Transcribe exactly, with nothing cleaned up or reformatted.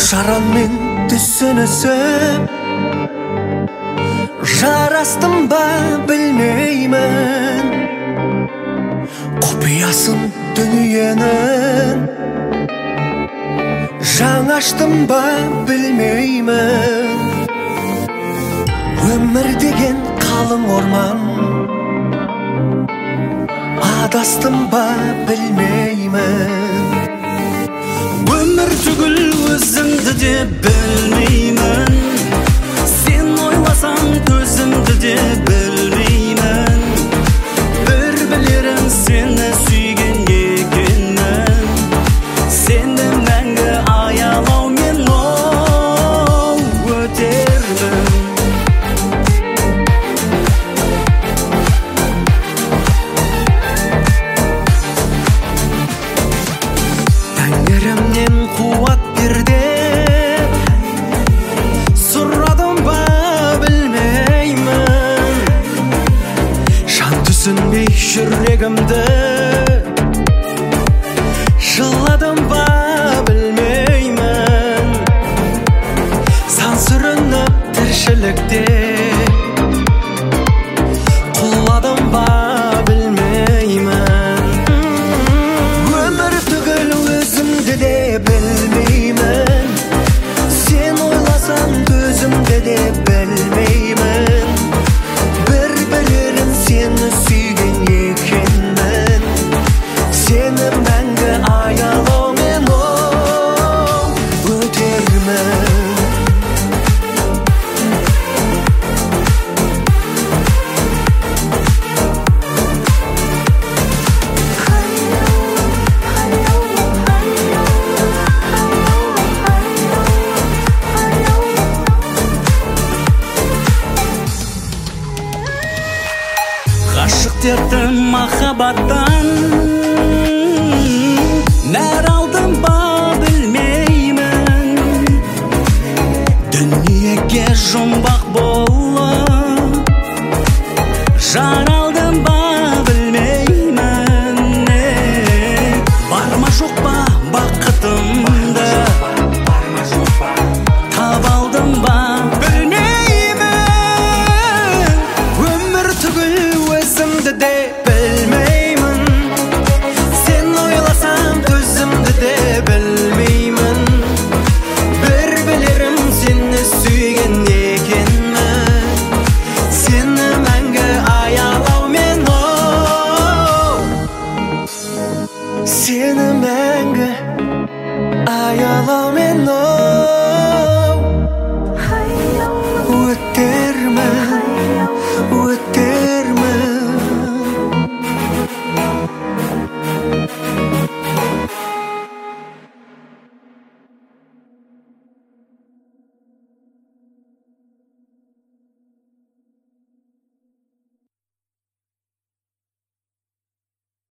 Шаранмен түсінісіп жарастым ба білмеймін, құпиясын дүниенің жаңаштым ба білмеймін. Өмір деген қалың орман, адастым ба білмеймін. Өмір түгіл өзімді де білмеймін, сен ойласаң төзімді де білмеймін. Бір білерім сені сүйген екенмін, сені мәңгі аялаумен оу өтермін. Тәңірімнен қуат берді, сұрадым ба білмеймін. Жан түсінбей жүрегімді жыладым ба білмеймін. Сан сүрініп тіршілікте құладым ба білмеймін. Өмір түгіл өзімді де білмеймін, сен ойласаң төзімді де білмеймін. Бір білерім сені сүйген екенмін, сені мәңгі аялаумен оу өтермін. Ғашық дерті махаббаттан нәр алдым ба білмеймін. Дүниеге жұмбақ болып жан